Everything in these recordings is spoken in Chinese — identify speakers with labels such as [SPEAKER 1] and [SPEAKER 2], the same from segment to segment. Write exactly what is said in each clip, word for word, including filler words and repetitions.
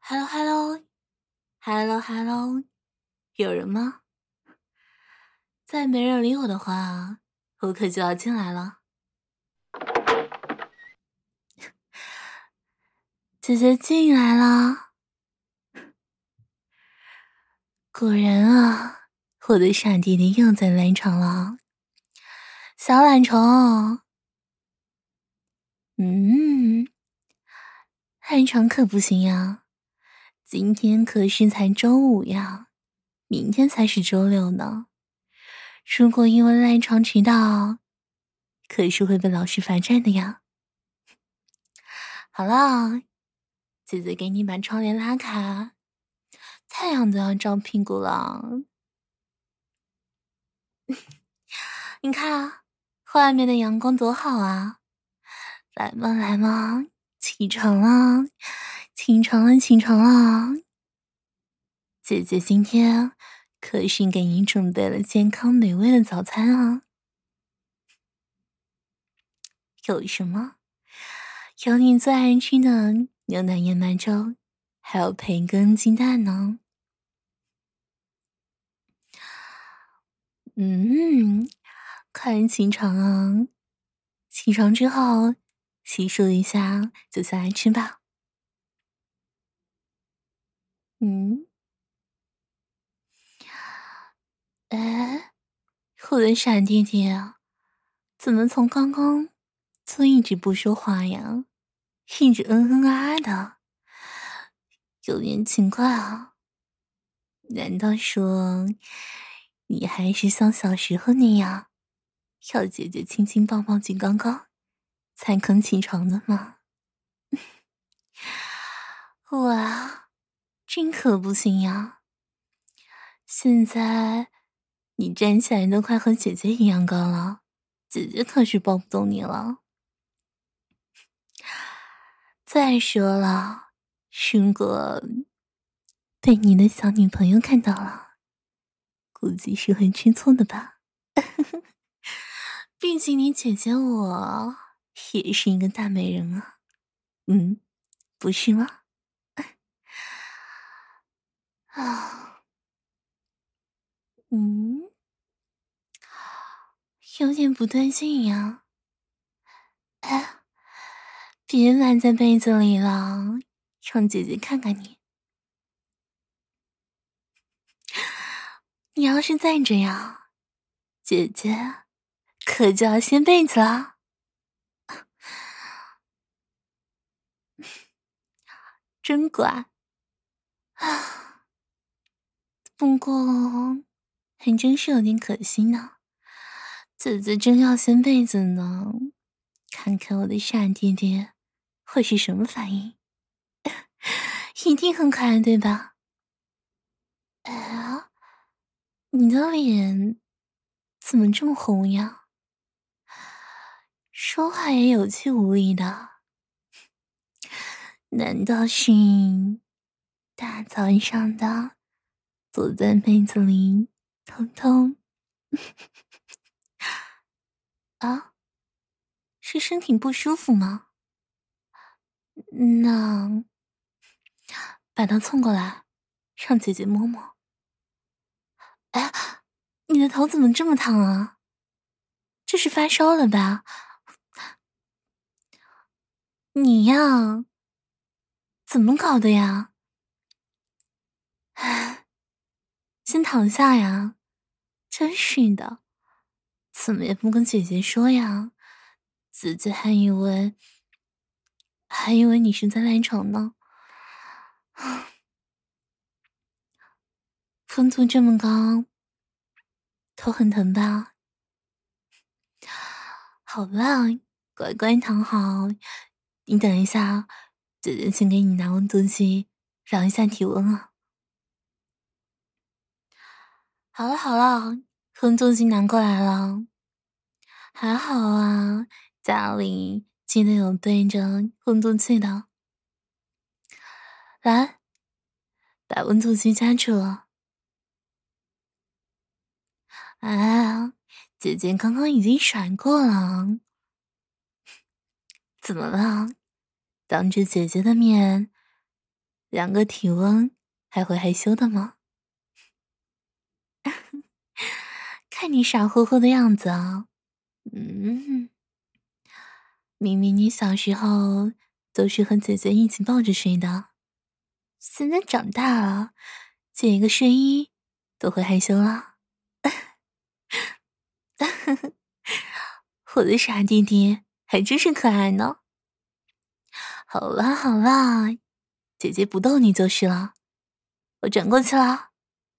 [SPEAKER 1] Hello Hello Hello Hello， 有人吗？再没人理我的话，我可就要进来了。姐姐进来了。果然啊，我的傻弟弟又在赖床了。小懒虫，嗯，赖床可不行呀。今天可是才周五呀，明天才是周六呢。如果因为赖床迟到，可是会被老师罚站的呀。好了，姐姐给你把窗帘拉开，太阳都要照屁股了。你看外面的阳光多好啊！来嘛来嘛，起床了，起床了，起床了！姐姐今天可是给你准备了健康美味的早餐啊！有什么？有你最爱吃的牛奶燕麦粥，还有培根鸡蛋呢。嗯，快起床啊！起床之后洗漱一下就下来吃吧。嗯，哎，我的傻弟弟啊，怎么从刚刚就一直不说话呀？一直嗯嗯啊啊的，有点奇怪啊。难道说你还是像小时候那样，要姐姐亲亲抱抱举高高才肯起床的吗？哇，这可不行呀！现在你站起来都快和姐姐一样高了，姐姐可是抱不动你了。再说了，如果被你的小女朋友看到了，估计是会吃醋的吧。毕竟你姐姐我也是一个大美人啊，嗯，不是吗？啊，嗯，有点不对劲呀。哎，别埋在被子里了，让姐姐看看你。你要是再这样，姐姐可就要掀被子了。真乖啊！不过还真是有点可惜呢。姐姐正要掀被子呢，看看我的傻弟弟会是什么反应。一定很可爱，对吧？哎，你的脸怎么这么红呀？说话也有气无力的，难道是大早上的躲在被子里偷偷啊？是身体不舒服吗？那把它凑过来，让姐姐摸摸。哎，你的头怎么这么烫啊？这是发烧了吧？你呀，怎么搞的呀？哎，先躺下呀！真是的，怎么也不跟姐姐说呀？姐姐还以为还以为你是在赖床呢。温度这么高，头很疼吧？好吧，乖乖躺好。你等一下，姐姐先给你拿温度计，量一下体温啊。好了好了，温度计拿过来了。还好啊，家里记得有对着温度计的。来，把温度计夹住。啊，姐姐刚刚已经甩过了。怎么了？当着姐姐的面量个体温还会害羞的吗？看你傻乎乎的样子啊，嗯，明明你小时候都是和姐姐一起抱着睡的，现在长大了，借一个睡衣都会害羞了。我的傻弟弟还真是可爱呢。好啦好啦，姐姐不逗你就是了，我转过去了。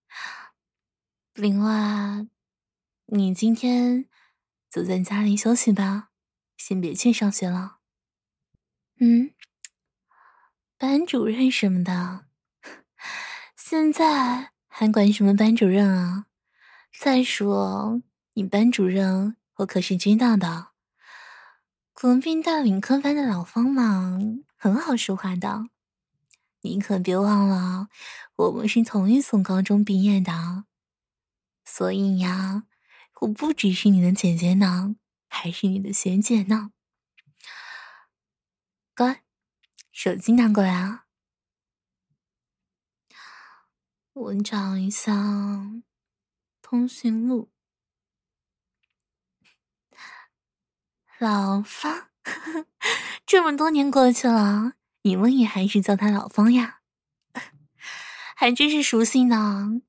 [SPEAKER 1] 另外，你今天就在家里休息吧，先别去上学了。嗯，班主任什么的，现在还管什么班主任啊？再说，你班主任我可是知道的，隔壁大理科班的老方嘛，很好说话的。你可别忘了，我们是同一所高中毕业的，所以呀，我不只是你的姐姐呢，还是你的学姐呢。乖，手机拿过来啊，我找一下通讯录。老方，这么多年过去了，你们也还是叫他老方呀，还真是熟悉呢。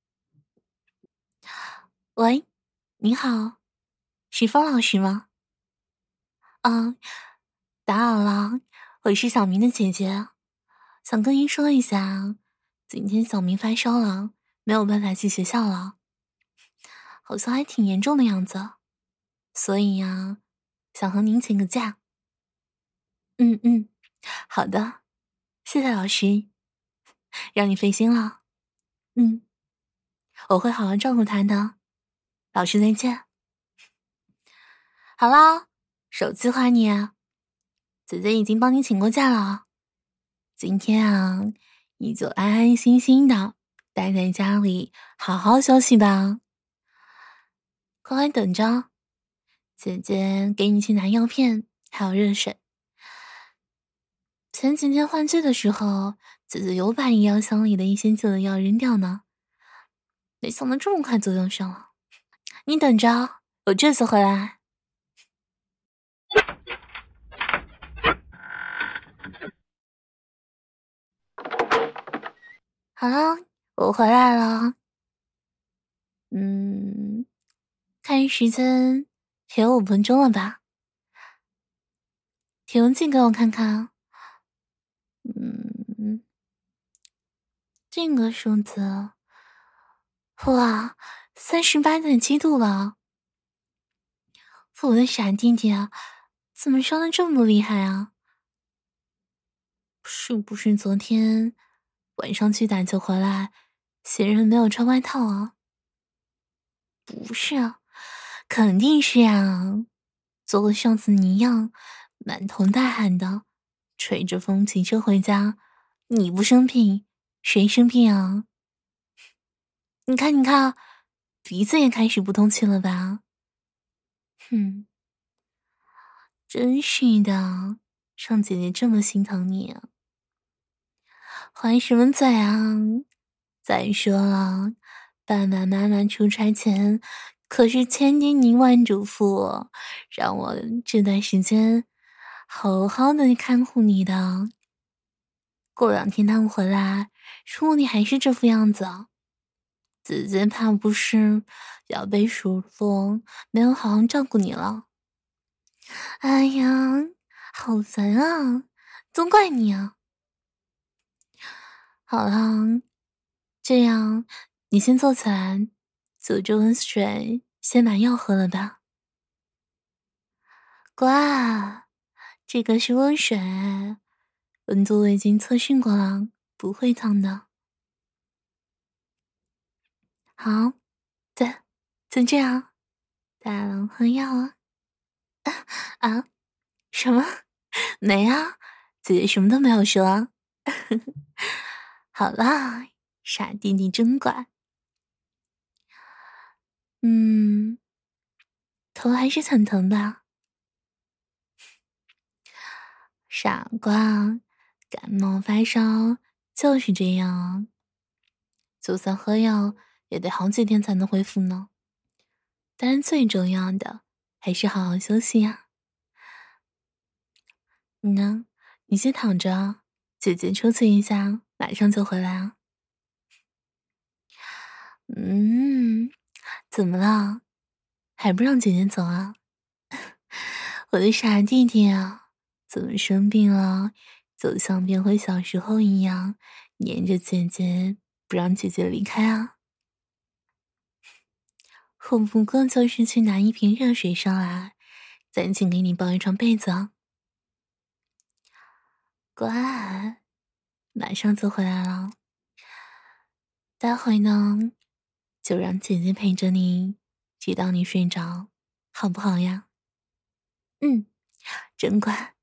[SPEAKER 1] 喂，你好，是方老师吗？啊，打扰了，我是小明的姐姐，想跟您说一下，今天小明发烧了，没有办法去学校了，好像还挺严重的样子，所以呀，想和您请个假。嗯嗯，好的，谢谢老师，让你费心了。嗯，我会好好照顾他的。老师再见。好啦，手机还你啊，姐姐已经帮你请过假了。今天啊，你就安安心心的待在家里，好好休息吧。乖乖等着，姐姐给你去拿药片，还有热水。前几天换季的时候，姐姐有把医药箱里的一些旧的药扔掉呢，没想到这么快作用上了。你等着，我这次回来。好了，我回来了。嗯，看时间也有五分钟了吧？体温计给我看看。嗯，这个数字，哇，三十八点七度了。我的傻弟弟啊，怎么烧的这么厉害啊？是不是昨天晚上去打球回来，闲人没有穿外套啊？不是啊，肯定是啊，做和上次你一样，满头大汗的，吹着风骑车回家。你不生病，谁生病啊？你看，你看，鼻子也开始不通气了吧？哼，真是的，让姐姐这么心疼你啊！还什么嘴啊？再说了，爸爸妈妈出差前可是千叮咛万嘱咐，让我这段时间好好的看护你的。过两天他们回来，如果你还是这副样子，姐姐怕不是要被数落没有好好照顾你了。哎呀，好烦啊！都怪你啊！好了，这样你先坐起来，煮着温水，先把药喝了吧。乖，这个是温水，温度我已经测试过了，不会烫的。好，对，就这样，大郎喝药啊！啊，什么？没啊，姐姐什么都没有说啊。好啦，傻弟弟真乖。嗯，头还是很疼吧？傻瓜，感冒发烧就是这样啊，就算喝药也得好几天才能恢复呢。当然最重要的还是好好休息呀。你呢？你先躺着，姐姐出去一下，马上就回来啊。嗯，怎么了？还不让姐姐走啊？我的傻弟弟啊，怎么生病了，就像变回小时候一样，黏着姐姐，不让姐姐离开啊？我不过就是去拿一瓶热水上来，赶紧给你抱一床被子啊。乖，马上就回来了。待会呢，就让姐姐陪着你，直到你睡着，好不好呀？嗯，真乖。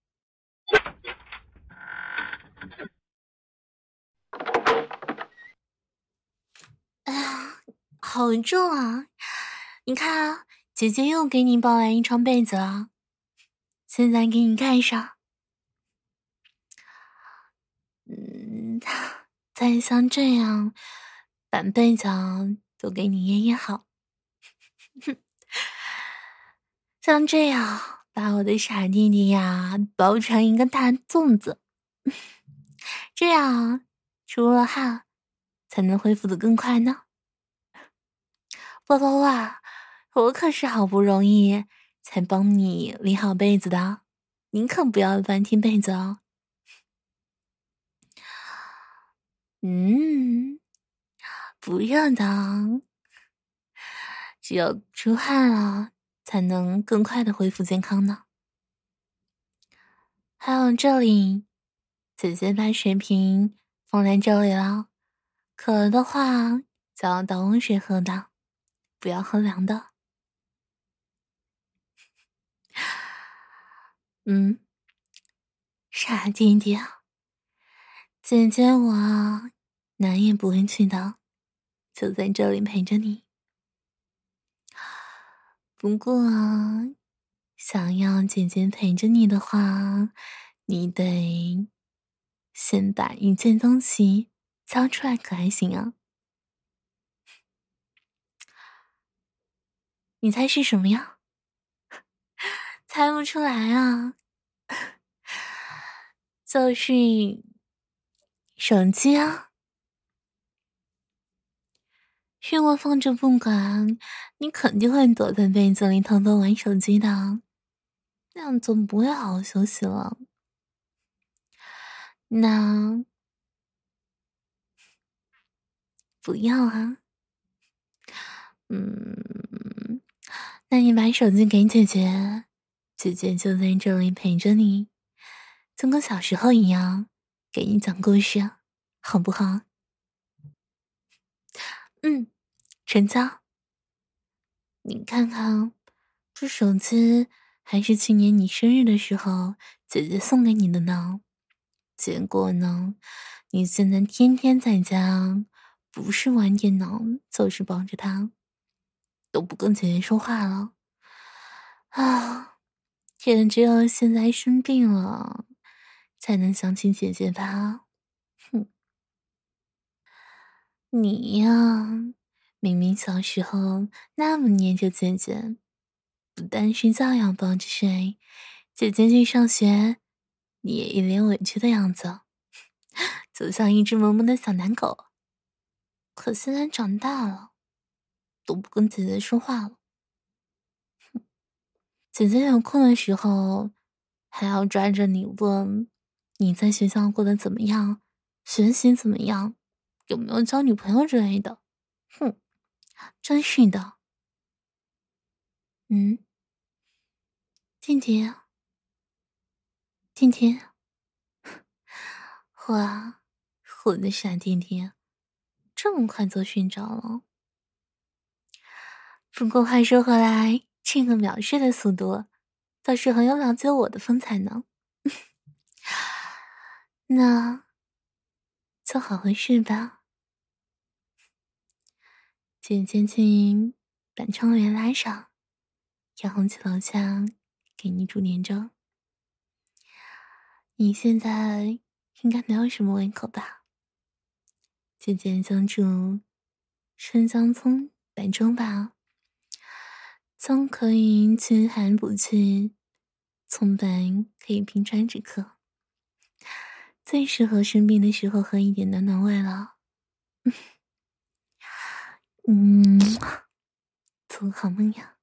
[SPEAKER 1] 哎呀，好重啊！你看啊，姐姐又给你抱来一床被子了，现在给你盖上。嗯，再像这样，把被子都给你掖掖好。像这样，把我的傻弟弟呀包成一个大粽子，这样出了汗才能恢复的更快呢。宝宝啊，我可是好不容易才帮你理好被子的，您可不要乱踢被子哦。嗯，不热的，只有出汗了才能更快的恢复健康呢。还有这里，姐姐把水瓶放在这里了，渴了的话就要倒温水喝的，不要喝凉的。嗯，傻弟弟啊，姐姐我哪也不会去的，就在这里陪着你。不过啊，想要姐姐陪着你的话，你得先把一件东西交出来，可还行啊？你猜是什么呀？猜不出来啊？就是手机啊。如果放着不管，你肯定会躲在被子里偷偷玩手机的，那样就不会好好休息了。那不要啊。嗯，那你把手机给姐姐，姐姐就在这里陪着你，就跟小时候一样，给你讲故事，好不好？嗯，成交。你看看，这手机还是去年你生日的时候姐姐送给你的呢。结果呢，你现在天天在家，不是玩电脑，就是抱着它，都不跟姐姐说话了。啊，也只有现在生病了，才能想起姐姐吧。哼，你呀，明明小时候那么黏着姐姐，不但睡觉要抱着睡，姐姐去上学，你也一脸委屈的样子，就像一只萌萌的小奶狗。可现在长大了，都不跟姐姐说话了。姐姐有空的时候，还要抓着你问你在学校过得怎么样，学习怎么样，有没有交女朋友之类的。哼，真是的。嗯，弟弟，弟弟，哇，我的傻弟弟，这么快就睡着了。不过话说回来，这个秒睡的速度，倒是很有了解我的风采呢。那就好好睡吧。姐姐去把窗帘拉上，然后去楼下给你煮年粥。你现在应该没有什么胃口吧？ 姐姐将助生姜葱白粥吧。姜可以驱寒补气，葱白可以平川止渴，最适合生病的时候喝一点暖暖胃了。嗯，做个好梦呀。